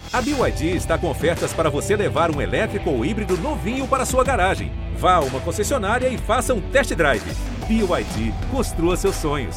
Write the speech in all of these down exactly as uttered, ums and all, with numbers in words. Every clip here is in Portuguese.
A B Y D está com ofertas para você levar um elétrico ou híbrido novinho para sua garagem. Vá a uma concessionária e faça um test drive. B Y D, construa seus sonhos.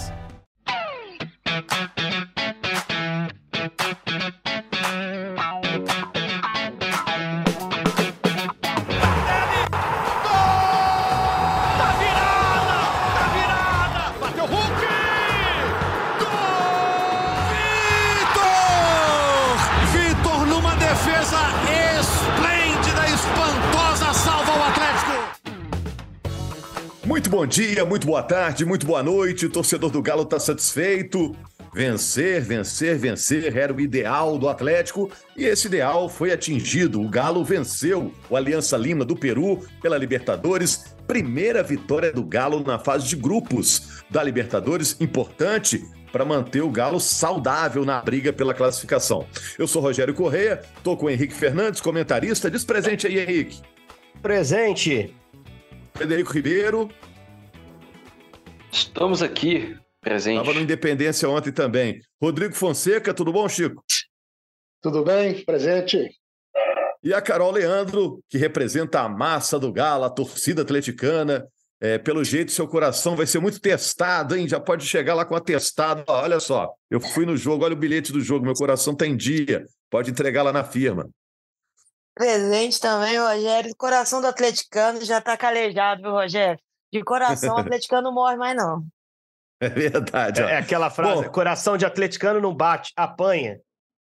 Muito bom dia, muito boa tarde, muito boa noite. O torcedor do Galo está satisfeito. Vencer, vencer, vencer era o ideal do Atlético e esse ideal foi atingido. O Galo venceu o Aliança Lima do Peru pela Libertadores. Primeira vitória do Galo na fase de grupos da Libertadores, importante para manter o Galo saudável na briga pela classificação. Eu sou Rogério Correia, estou com o Henrique Fernandes, comentarista. Diz presente aí, Henrique. Presente. Frederico Ribeiro. Estamos aqui, presente. Estava no Independência ontem também. Rodrigo Fonseca, tudo bom, Chico? Tudo bem, presente. E a Carol Leandro, que representa a massa do Galo, a torcida atleticana. É, pelo jeito, seu coração vai ser muito testado, hein? Já pode chegar lá com atestado. Olha só, eu fui no jogo, olha o bilhete do jogo, meu coração tá em dia. Pode entregar lá na firma. Presente também, Rogério. Coração do atleticano já tá calejado, viu, Rogério? De coração, o atleticano não morre mais, não. É verdade. Ó. É aquela frase, Bom, coração de atleticano não bate, apanha.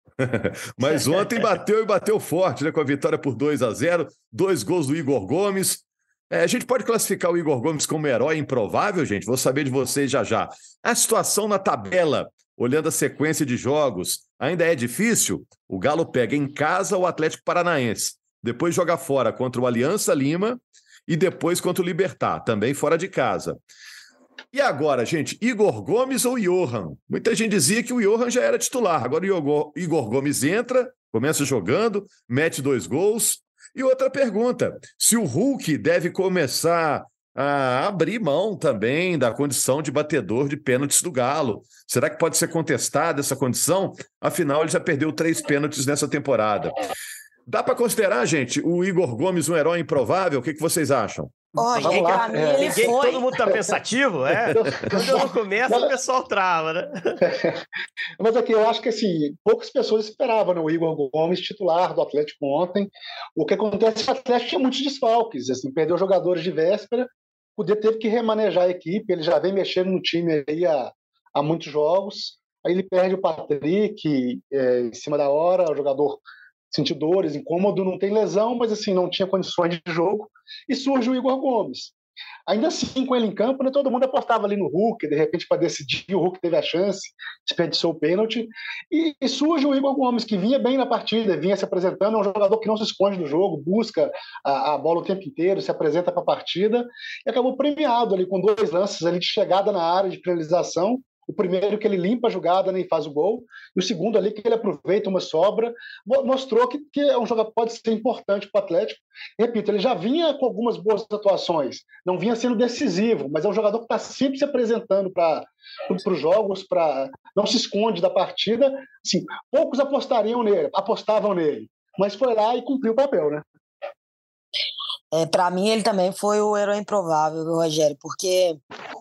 Mas ontem bateu e bateu forte, né? Com a vitória por dois a zero, dois gols do Igor Gomes. É, a gente pode classificar o Igor Gomes como herói improvável, gente? Vou saber de vocês já já. A situação na tabela, olhando a sequência de jogos, ainda é difícil. O Galo pega em casa o Atlético Paranaense, depois joga fora contra o Aliança Lima e depois contra o Libertad, também fora de casa. E agora, gente, Igor Gomes ou Johan? Muita gente dizia que o Johan já era titular. Agora o Igor Gomes entra, começa jogando, mete dois gols. E outra pergunta, se o Hulk deve começar a abrir mão também da condição de batedor de pênaltis do Galo. Será que pode ser contestada essa condição? Afinal, ele já perdeu três pênaltis nessa temporada. Dá para considerar, gente, o Igor Gomes um herói improvável? O que, que vocês acham? Oh, gente, pra mim ele Ninguém, foi. Todo mundo tá pensativo, é? Quando eu não começo, o pessoal trava, né? Mas aqui, eu acho que assim, poucas pessoas esperavam, né, o Igor Gomes titular do Atlético ontem. O que acontece é que o Atlético tinha muitos desfalques, assim, perdeu jogadores de véspera, o D teve que remanejar a equipe, ele já vem mexendo no time aí há, há muitos jogos, aí ele perde o Patrick é, em cima da hora, o jogador sentiu dores, incômodo, não tem lesão, mas assim, não tinha condições de jogo, e surge o Igor Gomes. Ainda assim, com ele em campo, né, todo mundo apostava ali no Hulk, de repente para decidir, o Hulk teve a chance, desperdiçou o pênalti, e, e surge o Igor Gomes, que vinha bem na partida, vinha se apresentando, é um jogador que não se esconde do jogo, busca a, a bola o tempo inteiro, se apresenta para a partida, e acabou premiado ali com dois lances ali de chegada na área, de finalização. O primeiro que ele limpa a jogada, nem faz o gol, e o segundo ali que ele aproveita uma sobra, mostrou que, que é um jogador que pode ser importante para o Atlético. Repito, ele já vinha com algumas boas atuações, não vinha sendo decisivo, mas é um jogador que está sempre se apresentando para os jogos, pra, não se esconde da partida. Assim, poucos apostariam nele, apostavam nele, mas foi lá e cumpriu o papel, né? É, para mim, ele também foi o herói improvável, viu, Rogério? Porque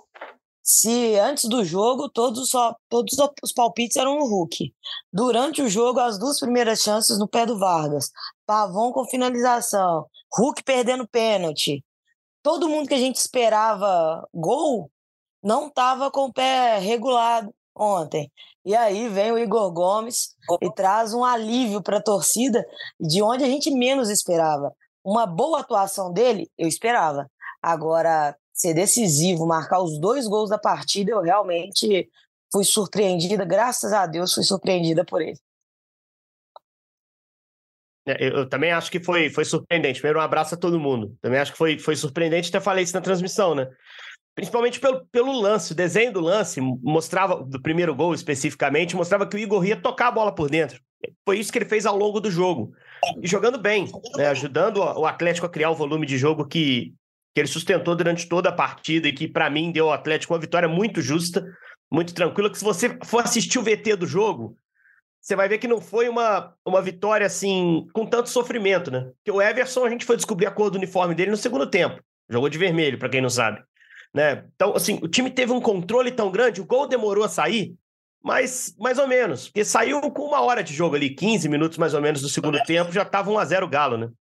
se antes do jogo todos, só, todos os palpites eram no Hulk. Durante o jogo, as duas primeiras chances no pé do Vargas. Pavon com finalização. Hulk perdendo pênalti. Todo mundo que a gente esperava gol não estava com o pé regulado ontem. E aí vem o Igor Gomes e traz um alívio para a torcida de onde a gente menos esperava. Uma boa atuação dele, eu esperava. Agora, ser decisivo, marcar os dois gols da partida, eu realmente fui surpreendida, graças a Deus fui surpreendida por ele. Eu também acho que foi, foi surpreendente. Primeiro, um abraço a todo mundo. Também acho que foi, foi surpreendente, até falei isso na transmissão, né? Principalmente pelo, pelo lance, o desenho do lance mostrava, do primeiro gol especificamente, mostrava que o Igor ia tocar a bola por dentro. Foi isso que ele fez ao longo do jogo. E jogando bem, né? Ajudando o Atlético a criar o volume de jogo que que ele sustentou durante toda a partida e que, para mim, deu ao Atlético uma vitória muito justa, muito tranquila, que se você for assistir o V T do jogo, você vai ver que não foi uma, uma vitória, assim, com tanto sofrimento, né? Porque o Everson, a gente foi descobrir a cor do uniforme dele no segundo tempo. Jogou de vermelho, pra quem não sabe. Né? Então, assim, o time teve um controle tão grande, o gol demorou a sair, mas mais ou menos, porque saiu com uma hora de jogo ali, quinze minutos mais ou menos do segundo tempo, já tava um a zero Galo, né?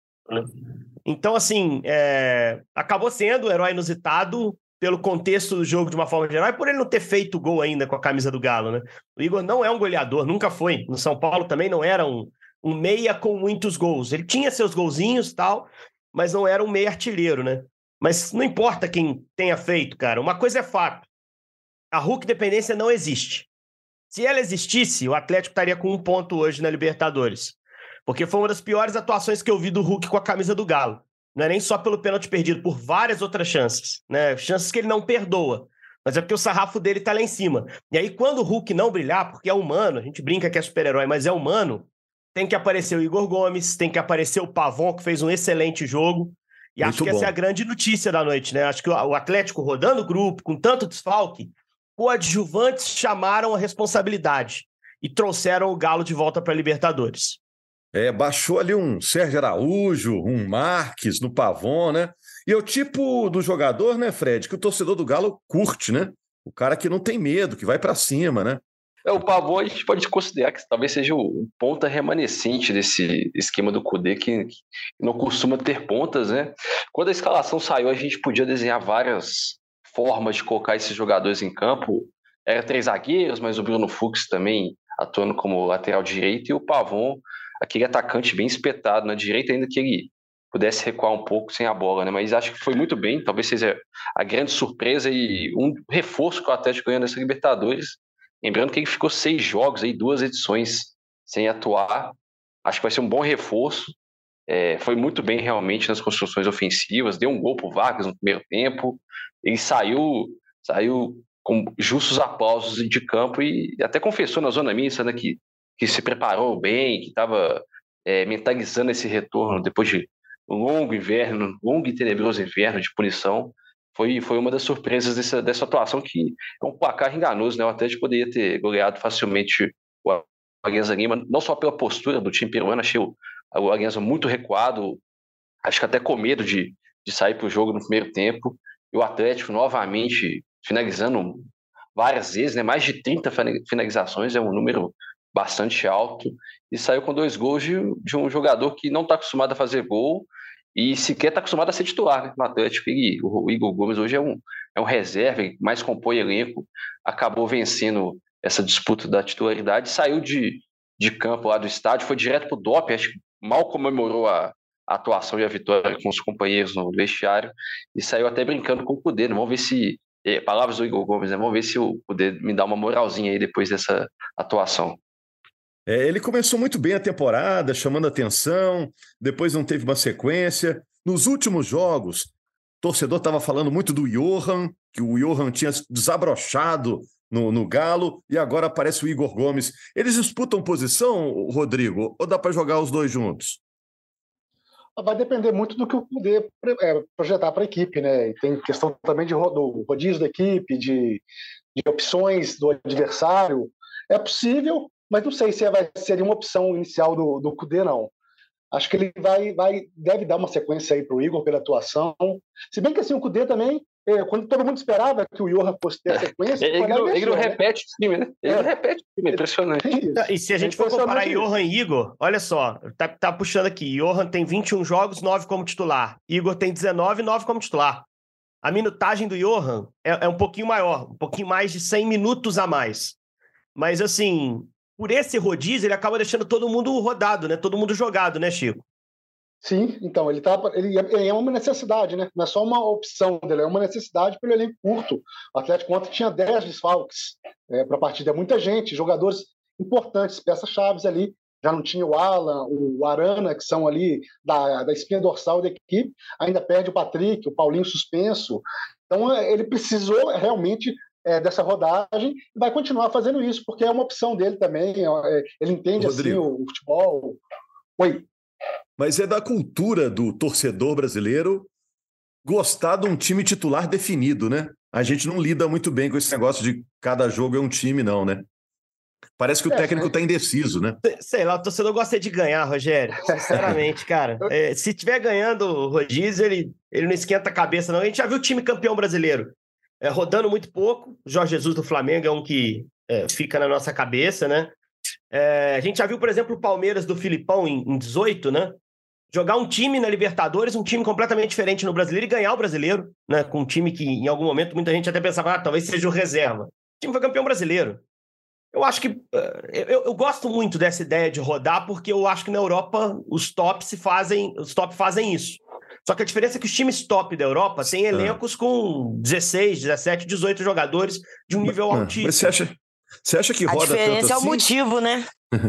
Então, assim, é... acabou sendo o herói inusitado pelo contexto do jogo de uma forma geral e por ele não ter feito gol ainda com a camisa do Galo, né? O Igor não é um goleador, nunca foi. No São Paulo também não era um, um meia com muitos gols. Ele tinha seus golzinhos e tal, mas não era um meia artilheiro, né? Mas não importa quem tenha feito, cara. Uma coisa é fato. A Hulk dependência não existe. Se ela existisse, o Atlético estaria com um ponto hoje na Libertadores. Porque foi uma das piores atuações que eu vi do Hulk com a camisa do Galo. Não é nem só pelo pênalti perdido, por várias outras chances, né? Chances que ele não perdoa. Mas é porque o sarrafo dele tá lá em cima. E aí, quando o Hulk não brilhar, porque é humano, a gente brinca que é super-herói, mas é humano, tem que aparecer o Igor Gomes, tem que aparecer o Pavon, que fez um excelente jogo. E Muito acho que bom. Essa é a grande notícia da noite, né? Acho que o Atlético rodando o grupo, com tanto desfalque, coadjuvantes chamaram a responsabilidade e trouxeram o Galo de volta para a Libertadores. É, baixou ali um Sérgio Araújo, um Marques no Pavon, né? E é o tipo do jogador, né, Fred, que o torcedor do Galo curte, né? O cara que não tem medo, que vai para cima, né? É, o Pavon a gente pode considerar que talvez seja o ponta remanescente desse esquema do Kudê, que, que não costuma ter pontas, né? Quando a escalação saiu, a gente podia desenhar várias formas de colocar esses jogadores em campo. Era três zagueiros, mas o Bruno Fux também atuando como lateral direito, e o Pavon, aquele atacante bem espetado na direita, ainda que ele pudesse recuar um pouco sem a bola, né? Mas acho que foi muito bem, talvez seja a grande surpresa e um reforço que o Atlético ganhou nessa Libertadores. Lembrando que ele ficou seis jogos, aí, duas edições sem atuar. Acho que vai ser um bom reforço. É, foi muito bem realmente nas construções ofensivas, deu um gol pro Vargas no primeiro tempo. Ele saiu, saiu com justos aplausos de campo e até confessou na zona mista, né, que, que se preparou bem, que estava é, mentalizando esse retorno depois de um longo inverno, longo e tenebroso inverno de punição. Foi, foi uma das surpresas dessa, dessa atuação, que é um placar enganoso, né? O Atlético poderia ter goleado facilmente o Alianza Lima, não só pela postura do time peruano, achei o, o Alianza muito recuado, acho que até com medo de, de sair para o jogo no primeiro tempo, e o Atlético novamente finalizando várias vezes, né? Mais de trinta finalizações, é um número bastante alto, e saiu com dois gols de, de um jogador que não está acostumado a fazer gol, e sequer está acostumado a ser titular, né, no Atlético. E o Igor Gomes hoje é um, é um reserva, mais compõe elenco, acabou vencendo essa disputa da titularidade, saiu de, de campo lá do estádio, foi direto para o doping, acho que mal comemorou a, a atuação e a vitória com os companheiros no vestiário, e saiu até brincando com o Kudê. Vamos ver se, é, palavras do Igor Gomes, né, vamos ver se o Kudê me dá uma moralzinha aí depois dessa atuação. É, ele começou muito bem a temporada, chamando atenção, depois não teve uma sequência. Nos últimos jogos, o torcedor estava falando muito do Johan, que o Johan tinha desabrochado no, no Galo, e agora aparece o Igor Gomes. Eles disputam posição, Rodrigo, ou dá para jogar os dois juntos? Vai depender muito do que o poder é, projetar para a equipe, né? E tem questão também de do rodízio da equipe, de, de opções do adversário. É possível, mas não sei se vai ser uma opção inicial do, do Kudê, não. Acho que ele vai, vai, deve dar uma sequência aí para o Igor pela atuação. Se bem que assim, o Kudê também, é, quando todo mundo esperava que o Johan fosse ter a sequência... Ele, ele, não, ele não repete o time, né? Ele é. não repete o time, impressionante. É e se a gente for comparar Johan e Igor, olha só, tá, tá puxando aqui, Johan tem vinte e um jogos, nove como titular. Igor tem dezenove, nove como titular. A minutagem do Johan é, é um pouquinho maior, um pouquinho mais de cem minutos a mais. Mas assim... Por esse rodízio, ele acaba deixando todo mundo rodado, né? Todo mundo jogado, né, Chico? Sim, então, ele, tá, ele, ele é uma necessidade, né? Não é só uma opção dele, é uma necessidade pelo elenco curto. O Atlético ontem tinha dez desfalques é, para a partida. É muita gente, jogadores importantes, peças-chave ali. Já não tinha o Alan, o Arana, que são ali da, da espinha dorsal da equipe. Ainda perde o Patrick, o Paulinho suspenso. Então, ele precisou realmente... É, dessa rodagem, e vai continuar fazendo isso, porque é uma opção dele também, é, ele entende Rodrigo, assim o, o futebol. Oi. Mas é da cultura do torcedor brasileiro gostar de um time titular definido, né? A gente não lida muito bem com esse negócio de cada jogo é um time, não, né? Parece que o técnico está indeciso, né? Sei lá, o torcedor gosta de ganhar, Rogério. Sinceramente, cara. É, se tiver ganhando o rodízio, ele, ele não esquenta a cabeça, não. A gente já viu o time campeão brasileiro é, rodando muito pouco. O Jorge Jesus do Flamengo é um que é, fica na nossa cabeça, né? É, a gente já viu, por exemplo, o Palmeiras do Filipão em, em dezoito, né? Jogar um time na Libertadores, um time completamente diferente no Brasileiro e ganhar o Brasileiro, né? Com um time que, em algum momento, muita gente até pensava, ah, talvez seja o reserva. O time foi campeão brasileiro. Eu acho que... Eu, eu gosto muito dessa ideia de rodar, porque eu acho que na Europa os tops fazem, os top fazem isso. Só que a diferença é que os times top da Europa têm elencos com dezesseis, dezessete, dezoito jogadores de um nível mas, altíssimo. Mas você acha, você acha que roda tanto assim? A diferença é o motivo, né?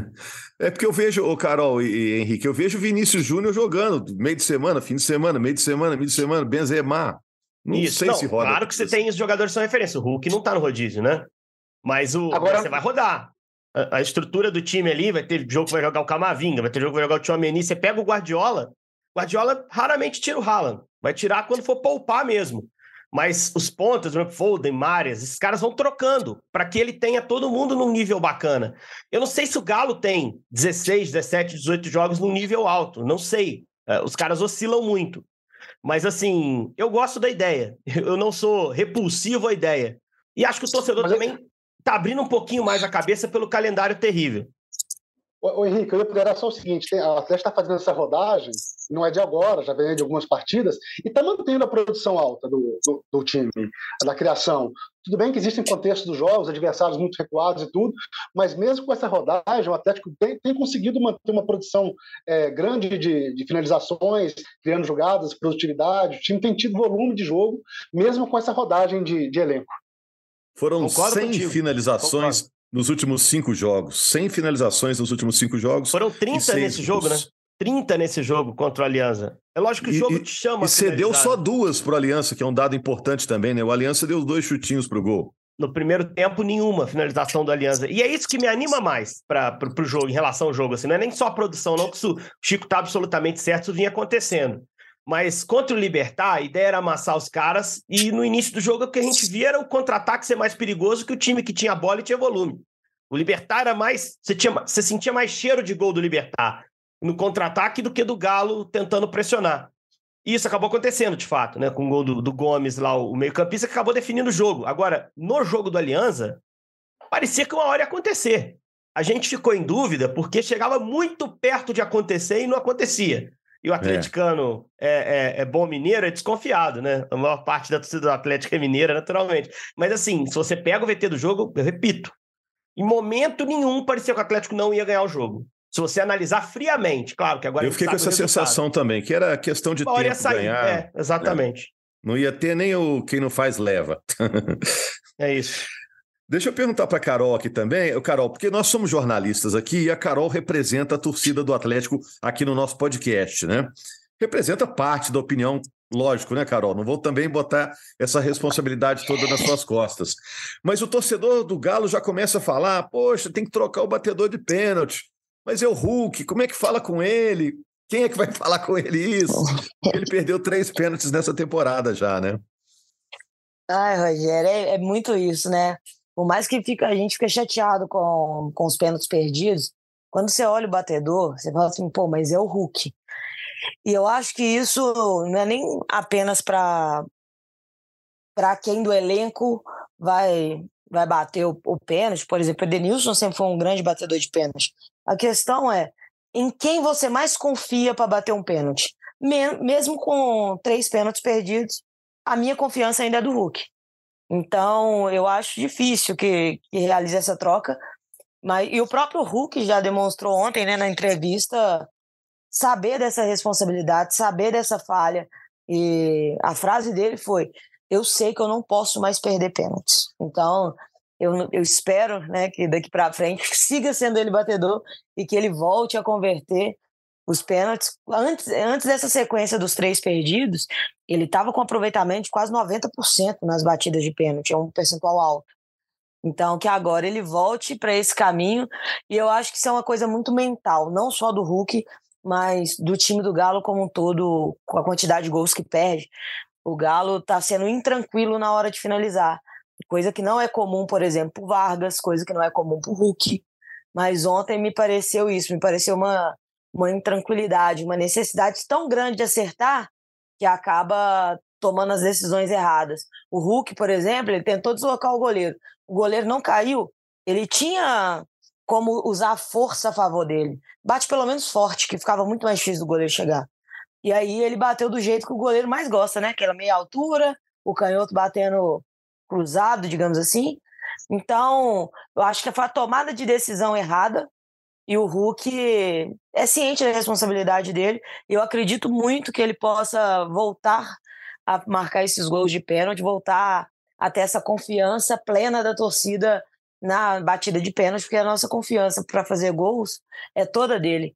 É porque eu vejo, ô Carol e, e Henrique, eu vejo o Vinícius Júnior jogando meio de semana, fim de semana, meio de semana, meio de semana, Benzema. Não Isso, sei não, se roda. claro que você assim. Tem os jogadores que são referência. O Hulk não tá no rodízio, né? Mas o, Agora... você vai rodar. A, a estrutura do time ali, vai ter jogo que vai jogar o Camavinga, vai ter jogo que vai jogar o Tchouaméni. Você pega o Guardiola, o Guardiola raramente tira o Haaland. Vai tirar quando for poupar mesmo. Mas os pontas, o Foden, Marias, esses caras vão trocando para que ele tenha todo mundo num nível bacana. Eu não sei se o Galo tem dezesseis, dezessete, dezoito jogos num nível alto. Não sei. Os caras oscilam muito. Mas, assim, eu gosto da ideia. Eu não sou repulsivo à ideia. E acho que o torcedor Mas também está eu... abrindo um pouquinho mais a cabeça pelo calendário terrível. Ô, ô Henrique, eu ia poder só o seguinte, tem, a Atlético está fazendo essa rodagem, não é de agora, já vem de algumas partidas, e está mantendo a produção alta do, do, do time, da criação. Tudo bem que existem contextos dos jogos, adversários muito recuados e tudo, mas mesmo com essa rodagem, o Atlético tem, tem conseguido manter uma produção é, grande de, de finalizações, criando jogadas, produtividade, o time tem tido volume de jogo, mesmo com essa rodagem de, de elenco. Foram Concordo cem contigo. finalizações Concordo. nos últimos cinco jogos. cem finalizações nos últimos cinco jogos. Foram trinta nesse jogo, né? trinta nesse jogo contra o Aliança. É lógico que o jogo e, te chama. E cedeu só duas para o Aliança, que é um dado importante também, né? O Aliança deu dois chutinhos para o gol. No primeiro tempo, nenhuma finalização do Aliança. E é isso que me anima mais para o jogo, em relação ao jogo. Assim, não é nem só a produção, não, que o Chico está absolutamente certo, isso vinha acontecendo. Mas contra o Libertad, a ideia era amassar os caras, e no início do jogo o que a gente via era o contra-ataque ser mais perigoso que o time que tinha bola e tinha volume. O Libertad era mais... Você, tinha, você sentia mais cheiro de gol do Libertad no contra-ataque do que do Galo tentando pressionar. E isso acabou acontecendo, de fato, né? Com o gol do, do Gomes lá, o meio-campista, que acabou definindo o jogo. Agora, no jogo do Aliança, parecia que uma hora ia acontecer. A gente ficou em dúvida porque chegava muito perto de acontecer e não acontecia. E o atleticano é, é, é, é bom mineiro, é desconfiado, né? A maior parte da torcida do Atlético é mineira, naturalmente. Mas assim, se você pega o V T do jogo, eu repito, em momento nenhum parecia que o Atlético não ia ganhar o jogo. Se você analisar friamente, claro que agora... Eu fiquei com essa sensação também, que era questão de tempo sair, ganhar. É, exatamente. Né? Não ia ter nem o quem não faz leva. É isso. Deixa eu perguntar para a Carol aqui também, Carol, porque nós somos jornalistas aqui e a Carol representa a torcida do Atlético aqui no nosso podcast, né? Representa parte da opinião, lógico, né, Carol? Não vou também botar essa responsabilidade toda nas suas costas. Mas o torcedor do Galo já começa a falar, poxa, tem que trocar o batedor de pênalti. Mas é o Hulk, como é que fala com ele? Quem é que vai falar com ele isso? Ele perdeu três pênaltis nessa temporada já, né? Ai, Rogério, é, é muito isso, né? Por mais que fica, a gente fica chateado com, com os pênaltis perdidos, quando você olha o batedor, você fala assim, pô, mas é o Hulk. E eu acho que isso não é nem apenas para para quem do elenco vai, vai bater o, o pênalti. Por exemplo, o Edenilson sempre foi um grande batedor de pênalti. A questão é em quem você mais confia para bater um pênalti. Mesmo com três pênaltis perdidos, a minha confiança ainda é do Hulk. Então, eu acho difícil que, que realize essa troca. Mas, e o próprio Hulk já demonstrou ontem, né, na entrevista, saber dessa responsabilidade, saber dessa falha. E a frase dele foi, eu sei que eu não posso mais perder pênaltis. Então, eu, eu espero, né, que daqui para frente siga sendo ele batedor e que ele volte a converter os pênaltis. Antes, antes dessa sequência dos três perdidos, ele estava com aproveitamento de quase noventa por cento nas batidas de pênalti, é um percentual alto. Então, que agora ele volte para esse caminho, e eu acho que isso é uma coisa muito mental, não só do Hulk, mas do time do Galo como um todo, com a quantidade de gols que perde. O Galo está sendo intranquilo na hora de finalizar. Coisa que não é comum, por exemplo, pro Vargas, coisa que não é comum pro Hulk. Mas ontem me pareceu isso, me pareceu uma, uma intranquilidade, uma necessidade tão grande de acertar que acaba tomando as decisões erradas. O Hulk, por exemplo, ele tentou deslocar o goleiro. O goleiro não caiu, ele tinha como usar a força a favor dele. Bate pelo menos forte, que ficava muito mais difícil do goleiro chegar. E aí ele bateu do jeito que o goleiro mais gosta, né? Aquela meia altura, o canhoto batendo cruzado, digamos assim. Então, eu acho que foi a tomada de decisão errada e o Hulk é ciente da responsabilidade dele. Eu acredito muito que ele possa voltar a marcar esses gols de pênalti, voltar a ter essa confiança plena da torcida na batida de pênalti, porque a nossa confiança para fazer gols é toda dele.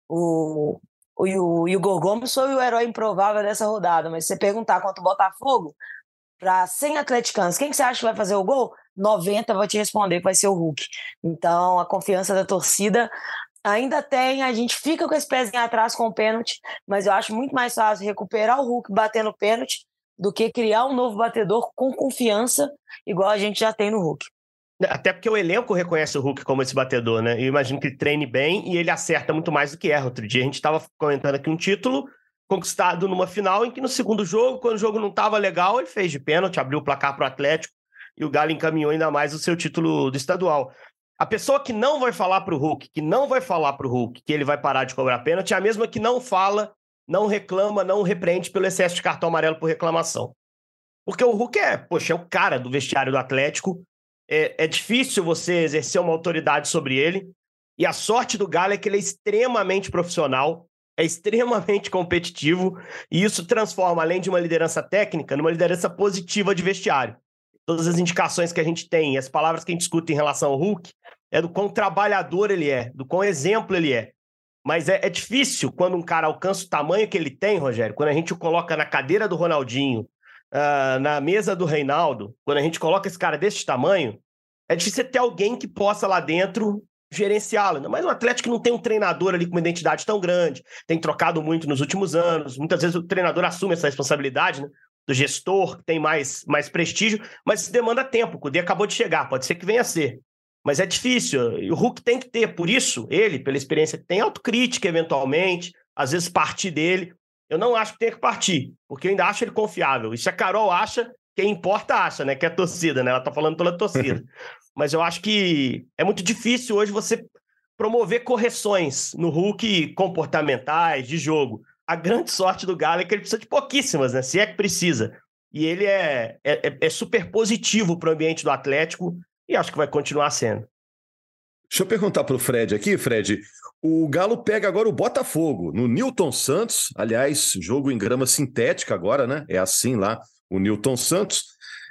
O, o, o Igor Gomes foi o herói improvável dessa rodada, mas se você perguntar quanto o Botafogo, para cem atleticanos, quem que você acha que vai fazer o gol? noventa vai te responder que vai ser o Hulk. Então, a confiança da torcida ainda tem, a gente fica com esse pezinho atrás com o pênalti, mas eu acho muito mais fácil recuperar o Hulk batendo pênalti do que criar um novo batedor com confiança, igual a gente já tem no Hulk. Até porque o elenco reconhece o Hulk como esse batedor, né? Eu imagino que ele treine bem e ele acerta muito mais do que erra. Outro dia a gente estava comentando aqui um título conquistado numa final em que no segundo jogo, quando o jogo não estava legal, ele fez de pênalti, abriu o placar para o Atlético e o Galo encaminhou ainda mais o seu título do estadual. A pessoa que não vai falar para o Hulk, que não vai falar para o Hulk que ele vai parar de cobrar pênalti, é a mesma que não fala, não reclama, não repreende pelo excesso de cartão amarelo por reclamação. Porque o Hulk é, poxa, é o cara do vestiário do Atlético. É, é difícil você exercer uma autoridade sobre ele. E a sorte do Galo é que ele é extremamente profissional, é extremamente competitivo, e isso transforma, além de uma liderança técnica, numa liderança positiva de vestiário. Todas as indicações que a gente tem, as palavras que a gente escuta em relação ao Hulk, é do quão trabalhador ele é, do quão exemplo ele é. Mas é, é difícil quando um cara alcança o tamanho que ele tem, Rogério, quando a gente o coloca na cadeira do Ronaldinho, uh, na mesa do Reinaldo, quando a gente coloca esse cara desse tamanho, é difícil ter alguém que possa lá dentro gerenciá-lo. Mas o Atlético não tem um treinador ali com uma identidade tão grande, tem trocado muito nos últimos anos, muitas vezes o treinador assume essa responsabilidade, né, do gestor, que tem mais, mais prestígio, mas isso demanda tempo. O Cudê acabou de chegar, pode ser que venha a ser. Mas é difícil. E o Hulk tem que ter, por isso, ele, pela experiência que tem, autocrítica eventualmente, às vezes partir dele. Eu não acho que tenha que partir, porque eu ainda acho ele confiável. E se a Carol acha, quem importa acha, né? Que é a torcida, né? Ela tá falando pela torcida. Mas eu acho que é muito difícil hoje você promover correções no Hulk comportamentais, de jogo. A grande sorte do Galo é que ele precisa de pouquíssimas, né? Se é que precisa. E ele é, é, é super positivo para o ambiente do Atlético e acho que vai continuar sendo. Deixa eu perguntar para o Fred aqui, Fred. O Galo pega agora o Botafogo no Newton Santos. Aliás, jogo em grama sintética agora, né? É assim lá, o Newton Santos.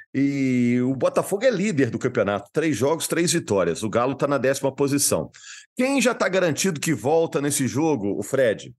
E o Botafogo é líder do campeonato. Três jogos, três vitórias. O Galo está na décima posição. Quem já está garantido que volta nesse jogo, o Fred?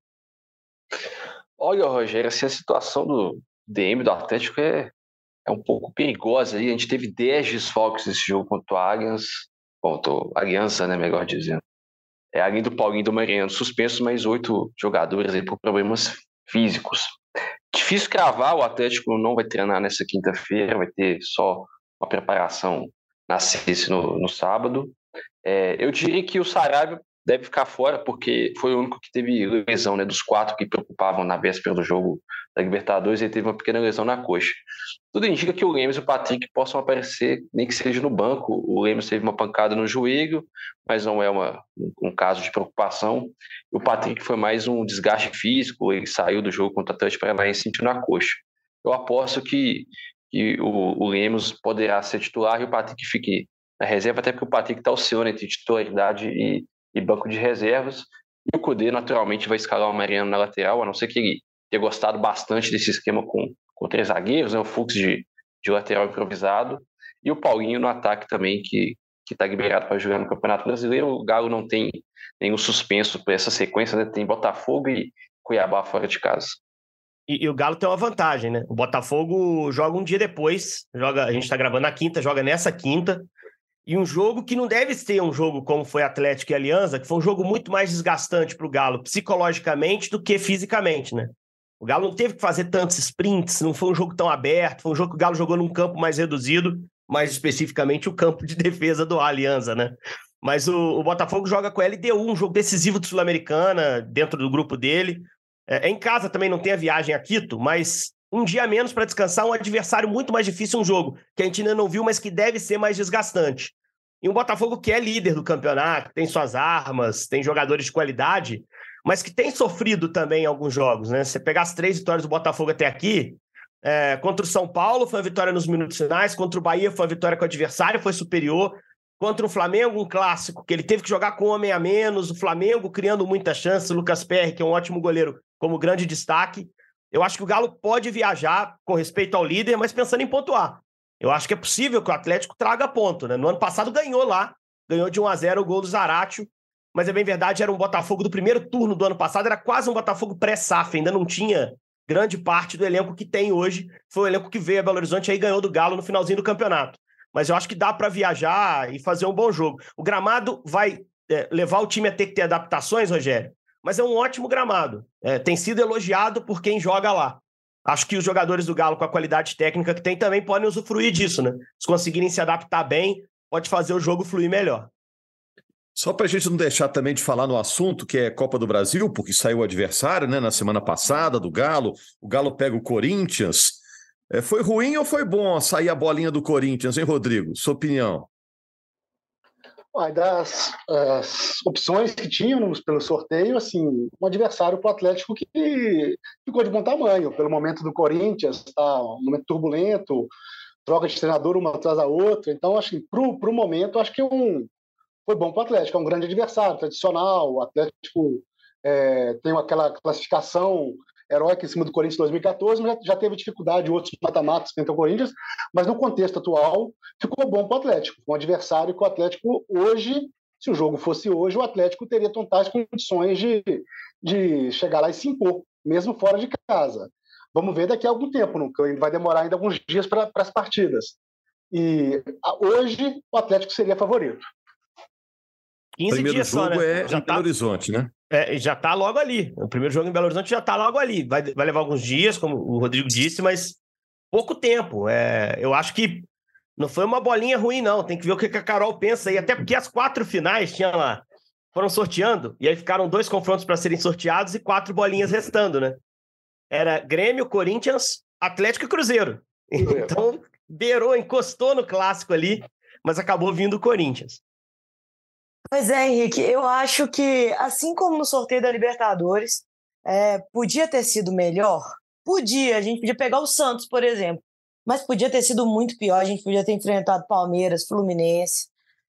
Olha, Rogério, assim, a situação do D M do Atlético é, é um pouco perigosa. Aí. A gente teve dez desfalques nesse jogo contra o Allianz, contra o Aliança, né, melhor dizendo. É, além do Paulinho e do Mariano suspensos, mais oito jogadores aí por problemas físicos. Difícil cravar, o Atlético não vai treinar nessa quinta-feira, vai ter só uma preparação na sexta no, no sábado. É, eu diria que o Sarabia deve ficar fora, porque foi o único que teve lesão, né, dos quatro que preocupavam na véspera do jogo da Libertadores, ele teve uma pequena lesão na coxa. Tudo indica que o Lemos e o Patrick possam aparecer, nem que seja no banco. O Lemos teve uma pancada no joelho, mas não é uma, um, um caso de preocupação. O Patrick foi mais um desgaste físico, ele saiu do jogo contra o Atlético Paranaense sentindo a coxa. Eu aposto que, que o, o Lemos poderá ser titular e o Patrick fique na reserva, até porque o Patrick está oscilando entre titularidade e e banco de reservas, e o Cudê naturalmente vai escalar o Mariano na lateral, a não ser que ele tenha gostado bastante desse esquema com, com três zagueiros, né, o fluxo de, de lateral improvisado, e o Paulinho no ataque também, que está liberado para jogar no Campeonato Brasileiro. O Galo não tem nenhum suspenso para essa sequência, né, tem Botafogo e Cuiabá fora de casa. E, e o Galo tem uma vantagem, né? O Botafogo joga um dia depois, joga, a gente está gravando na quinta, joga nessa quinta, e um jogo que não deve ser um jogo como foi Atlético e Aliança, que foi um jogo muito mais desgastante para o Galo, psicologicamente do que fisicamente, né? O Galo não teve que fazer tantos sprints, não foi um jogo tão aberto, foi um jogo que o Galo jogou num campo mais reduzido, mais especificamente o campo de defesa do Alianza, né? Mas o, o Botafogo joga com a L D U, um jogo decisivo de Sul-Americana, dentro do grupo dele. É, é em casa também, não tem a viagem a Quito, mas um dia a menos para descansar, um adversário muito mais difícil, um jogo que a gente ainda não viu, mas que deve ser mais desgastante. E um Botafogo que é líder do campeonato, tem suas armas, tem jogadores de qualidade, mas que tem sofrido também em alguns jogos, né? Se você pegar as três vitórias do Botafogo até aqui, é, contra o São Paulo foi uma vitória nos minutos finais, contra o Bahia foi uma vitória com o adversário, foi superior, contra o Flamengo, um clássico, que ele teve que jogar com um homem a menos, o Flamengo criando muita chance, o Lucas Perry, que é um ótimo goleiro, como grande destaque. Eu acho que o Galo pode viajar com respeito ao líder, mas pensando em pontuar. Eu acho que é possível que o Atlético traga ponto, né? No ano passado ganhou lá, ganhou de um a zero o gol do Zaratio, mas é bem verdade, era um Botafogo do primeiro turno do ano passado, era quase um Botafogo pré-S A F, ainda não tinha grande parte do elenco que tem hoje, foi o elenco que veio a Belo Horizonte e aí ganhou do Galo no finalzinho do campeonato. Mas eu acho que dá para viajar e fazer um bom jogo. O gramado vai é, levar o time a ter que ter adaptações, Rogério, mas é um ótimo gramado. É, tem sido elogiado por quem joga lá. Acho que os jogadores do Galo, com a qualidade técnica que tem, também podem usufruir disso, né? Se conseguirem se adaptar bem, pode fazer o jogo fluir melhor. Só para a gente não deixar também de falar no assunto, que é Copa do Brasil, porque saiu o adversário, né, na semana passada do Galo. O Galo pega o Corinthians. É, foi ruim ou foi bom sair a bolinha do Corinthians, hein, Rodrigo? Sua opinião? Das as opções que tínhamos pelo sorteio, assim, um adversário para o Atlético que ficou de bom tamanho, pelo momento do Corinthians, tá um momento turbulento, troca de treinador uma atrás da outra. Então, acho que para o momento, acho que é um, foi bom para o Atlético, é um grande adversário, tradicional. O Atlético é, tem aquela classificação heróica em cima do Corinthians em dois mil e catorze, mas já, já teve dificuldade em outros mata-matas contra o Corinthians, mas no contexto atual ficou bom para o Atlético, um adversário que o Atlético hoje, se o jogo fosse hoje, o Atlético teria totais condições de, de chegar lá e se impor, mesmo fora de casa. Vamos ver daqui a algum tempo, não? Vai demorar ainda alguns dias para as partidas. E hoje o Atlético seria favorito. quinze primeiro dias jogo só, né? é já em tá, Belo Horizonte, né? É, já tá logo ali. O primeiro jogo em Belo Horizonte já tá logo ali. Vai, vai levar alguns dias, como o Rodrigo disse, mas pouco tempo. É, eu acho que não foi uma bolinha ruim, não. Tem que ver o que a Carol pensa aí. Até porque as quatro finais tinha lá, foram sorteando, e aí ficaram dois confrontos para serem sorteados e quatro bolinhas restando, né? Era Grêmio, Corinthians, Atlético e Cruzeiro. Então, beirou, encostou no clássico ali, mas acabou vindo o Corinthians. Pois é, Henrique, eu acho que, assim como no sorteio da Libertadores, é, podia ter sido melhor? Podia, a gente podia pegar o Santos, por exemplo, mas podia ter sido muito pior, a gente podia ter enfrentado Palmeiras, Fluminense.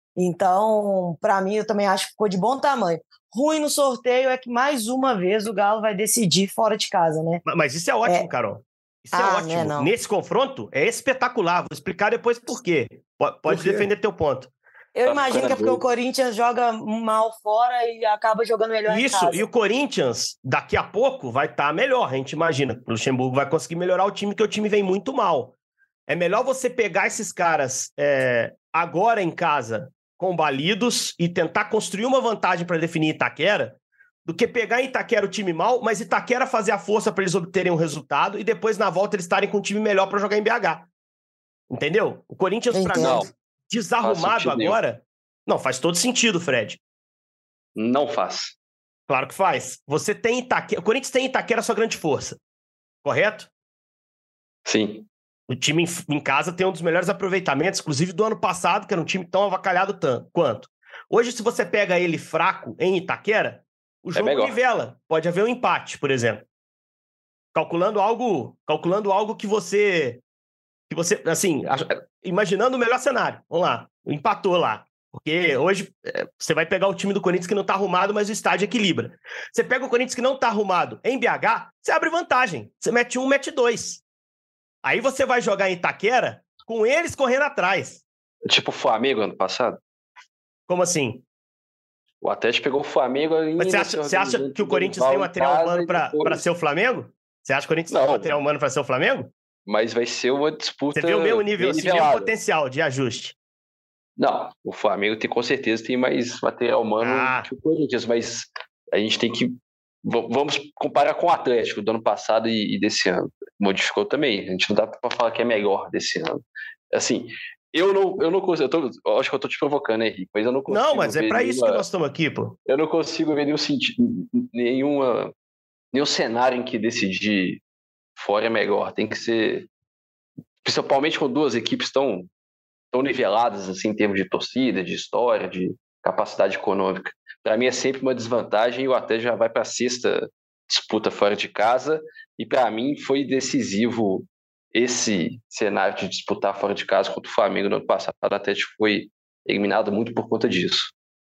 Então, para mim, eu também acho que ficou de bom tamanho. Ruim no sorteio é que, mais uma vez, o Galo vai decidir fora de casa, né? Mas isso é ótimo, é... Carol. Isso ah, é ótimo. Né, não. Nesse confronto, é espetacular. Vou explicar depois por quê. Pode por quê? Defender teu ponto. Eu imagino que é porque o Corinthians joga mal fora e acaba jogando melhor Isso, em casa. E o Corinthians, daqui a pouco, vai estar tá melhor, a gente imagina. O Luxemburgo vai conseguir melhorar o time, porque o time vem muito mal. É melhor você pegar esses caras é, agora em casa, combalidos, e tentar construir uma vantagem para definir Itaquera, do que pegar em Itaquera o time mal, mas Itaquera fazer a força para eles obterem um resultado e depois, na volta, eles estarem com um time melhor para jogar em B H. Entendeu? O Corinthians, para mim, desarrumado agora... Nenhum. Não, faz todo sentido, Fred. Não faz. Claro que faz. Você tem Itaquera... O Corinthians tem Itaquera a sua grande força, correto? Sim. O time em casa tem um dos melhores aproveitamentos, inclusive do ano passado, que era um time tão avacalhado tanto, quanto. Hoje, se você pega ele fraco em Itaquera, o jogo é nivela. Pode haver um empate, por exemplo. Calculando algo, calculando algo que você... Que você, assim, imaginando o melhor cenário. Vamos lá. Empatou lá. Porque hoje é, você vai pegar o time do Corinthians que não tá arrumado, mas o estádio equilibra. Você pega o Corinthians que não tá arrumado em B H, você abre vantagem. Você mete um, mete dois. Aí você vai jogar em Itaquera com eles correndo atrás. Tipo o Flamengo ano passado? Como assim? O Atlético pegou o Flamengo... Mas você acha, você acha que o Corinthians tem um material humano pra, depois... pra ser o Flamengo? Você acha que o Corinthians não, tem um material humano pra ser o Flamengo? Mas vai ser uma disputa... Você vê o mesmo nível, assim, mesmo potencial de ajuste. Não, o Flamengo tem, com certeza tem mais material humano ah. que o Corinthians, mas a gente tem que... Vamos comparar com o Atlético do ano passado e, e desse ano. Modificou também. A gente não dá para falar que é melhor desse ano. Assim, Eu não, eu não consigo, eu, tô, eu acho que eu tô te provocando, Henrique, mas eu não consigo. Não, mas é para isso nenhuma, que nós estamos aqui, pô. Eu não consigo ver nenhum sentido, nenhuma, nenhum cenário em que decidir fora é melhor. Tem que ser, principalmente com duas equipes tão, tão niveladas assim, em termos de torcida, de história, de capacidade econômica. Para mim é sempre uma desvantagem e o Atlético já vai para a sexta disputa fora de casa, e para mim foi decisivo esse cenário de disputar fora de casa contra o Flamengo no ano passado. O Atlético foi eliminado muito por conta disso.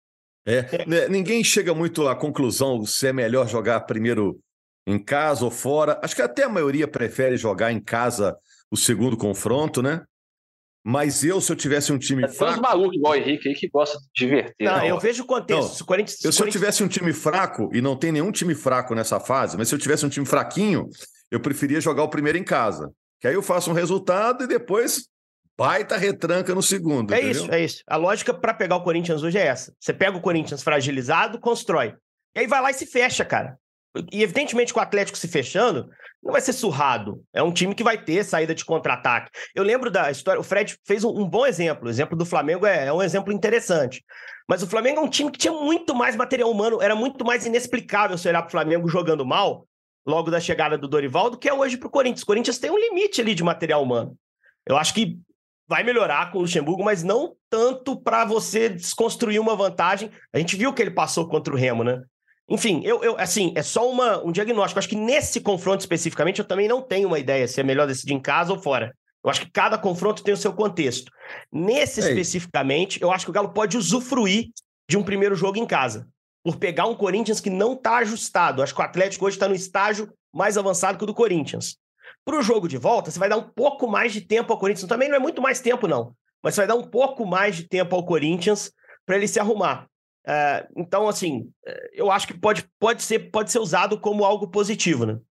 É, né, ninguém chega muito à conclusão se é melhor jogar primeiro em casa ou fora. Acho que até a maioria prefere jogar em casa o segundo confronto, né? Mas eu, se eu tivesse um time é fraco... Tem uns malucos igual o Henrique aí que gosta de divertir. Não, né? eu vejo o contexto. Não, Corinthians, eu, se eu tivesse um time fraco, e não tem nenhum time fraco nessa fase, mas se eu tivesse um time fraquinho, eu preferia jogar o primeiro em casa. Que aí eu faço um resultado e depois baita retranca no segundo. É entendeu? isso, é isso. A lógica para pegar o Corinthians hoje é essa. Você pega o Corinthians fragilizado, constrói. E aí vai lá e se fecha, cara. E evidentemente com o Atlético se fechando, não vai ser surrado. É um time que vai ter saída de contra-ataque. Eu lembro da história, o Fred fez um, um bom exemplo. O exemplo do Flamengo é, é um exemplo interessante. Mas o Flamengo é um time que tinha muito mais material humano, era muito mais inexplicável se olhar para o Flamengo jogando mal, logo da chegada do Dorival, do que é hoje para o Corinthians. O Corinthians tem um limite ali de material humano. Eu acho que vai melhorar com o Luxemburgo, mas não tanto para você desconstruir uma vantagem. A gente viu que ele passou contra o Remo, né? Enfim, eu, eu, assim, é só uma, um diagnóstico. Acho que nesse confronto especificamente eu também não tenho uma ideia se é melhor decidir em casa ou fora. Eu acho que cada confronto tem o seu contexto. Nesse Ei. especificamente, eu acho que o Galo pode usufruir de um primeiro jogo em casa, por pegar um Corinthians que não está ajustado. Acho que o Atlético hoje está no estágio mais avançado que o do Corinthians. Para o jogo de volta, você vai dar um pouco mais de tempo ao Corinthians. Também não é muito mais tempo, não. Mas você vai dar um pouco mais de tempo ao Corinthians para ele se arrumar. Uh, então, assim, eu acho que pode, pode, ser, pode ser usado como algo positivo, né?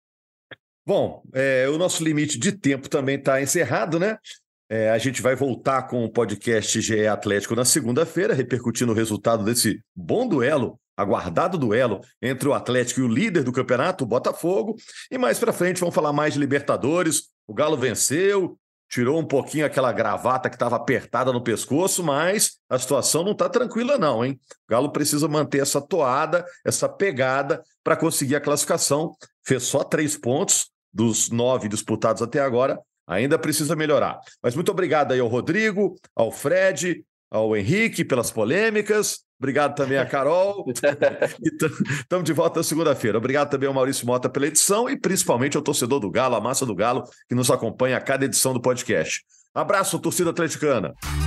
Bom, é, o nosso limite de tempo também está encerrado, né? É, a gente vai voltar com o podcast G E Atlético na segunda-feira, repercutindo o resultado desse bom duelo, aguardado duelo entre o Atlético e o líder do campeonato, o Botafogo. E mais para frente vamos falar mais de Libertadores. O Galo venceu, tirou um pouquinho aquela gravata que estava apertada no pescoço, mas a situação não está tranquila não, hein? O Galo precisa manter essa toada, essa pegada para conseguir a classificação. Fez só três pontos dos nove disputados até agora, ainda precisa melhorar. Mas muito obrigado aí ao Rodrigo, ao Fred, ao Henrique pelas polêmicas. Obrigado também a Carol. Estamos de volta na segunda-feira. Obrigado também ao Maurício Mota pela edição e principalmente ao torcedor do Galo, a massa do Galo, que nos acompanha a cada edição do podcast. Abraço, torcida atleticana.